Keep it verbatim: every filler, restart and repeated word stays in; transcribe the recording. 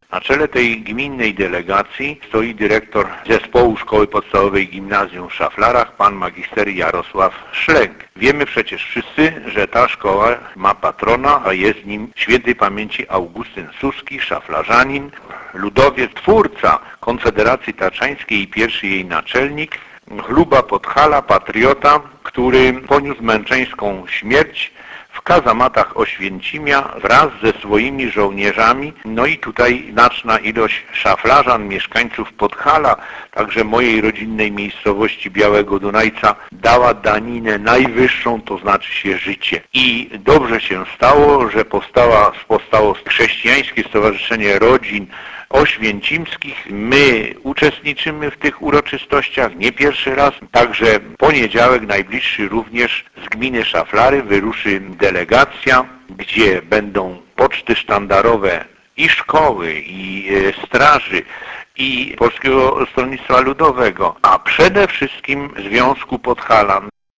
Na czele tej gminnej delegacji stoi dyrektor Zespołu Szkoły Podstawowej Gimnazjum w Szaflarach, pan magister Jarosław Szlęg. Wiemy przecież wszyscy, że ta szkoła ma patrona, a jest nim świętej pamięci Augustyn Suski, szaflarzanin, ludowiec, twórca Konfederacji Taczańskiej i pierwszy jej naczelnik, chluba Podhala, patriota, który poniósł męczeńską śmierć w kazamatach Oświęcimia wraz ze swoimi żołnierzami. No i tutaj znaczna ilość szaflarzan, mieszkańców Podhala, także mojej rodzinnej miejscowości Białego Dunajca, dała daninę najwyższą, to znaczy się życie. I dobrze się stało, że powstała, powstało Chrześcijańskie Stowarzyszenie Rodzin Oświęcimskich. My uczestniczymy w tych uroczystościach nie pierwszy raz. Także poniedziałek najbliższy również z gminy Szaflary wyruszy delegacja, gdzie będą poczty sztandarowe i szkoły, i straży, i Polskiego Stronnictwa Ludowego, a przede wszystkim Związku Podhala.